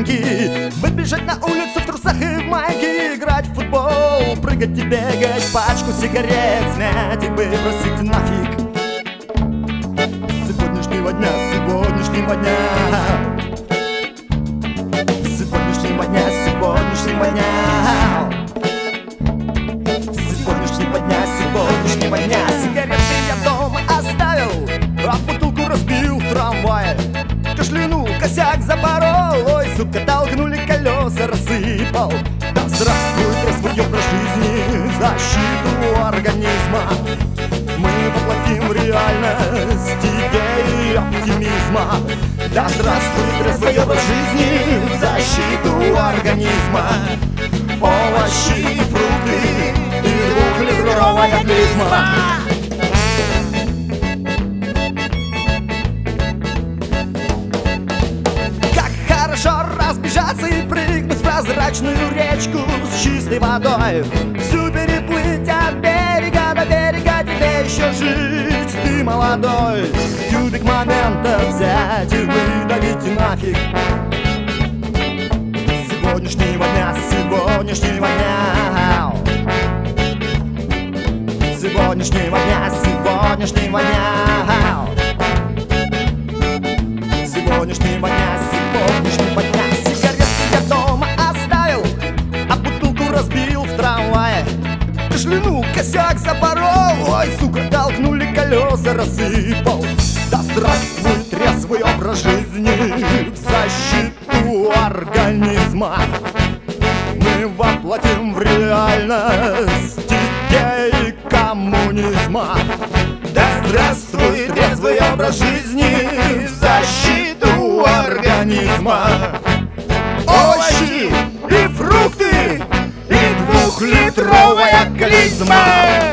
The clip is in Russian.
маленький, выбежать на улицу в трусах и в майке, играть в футбол, прыгать и бегать, пачку сигарет снять и выбросить нафиг. Сегодняшнего дня, сегодняшнего дня, сегодняшнего дня, сегодняшнего дня, сегодняшнего дня, сегодняшнего дня. Сигареты я дома оставил, а бутылку разбил в трамвае. Кашлянул, косяк запорол, ой, сука, толкнули колеса, рассыпал. Да здравствует свой образ жизни, защиту организма. Мы воплотим в реальность идеи оптимизма. Да здравствует свой образ жизни, защиту организма. Овощи, фрукты и двухлитровая клизма. Разбежаться и прыгнуть в прозрачную речку с чистой водой, всю переплыть от берега до берега, тебе еще жить, ты молодой. Тюбик момента взять и выдавить нафиг. Сегодняшнего дня, сегодняшнего дня, сегодняшнего дня, сегодняшнего дня, сегодняшнего дня, сегодняшнего дня. Разбил в трамвае, кашлянул, косяк запорол, ой, сука, толкнули колеса, рассыпал. Да здравствует трезвый образ жизни в защиту организма. Мы воплотим в реальность идеи коммунизма. Да здравствует трезвый образ жизни в защиту организма. Овощи и фрукты, двухлитровая клизма.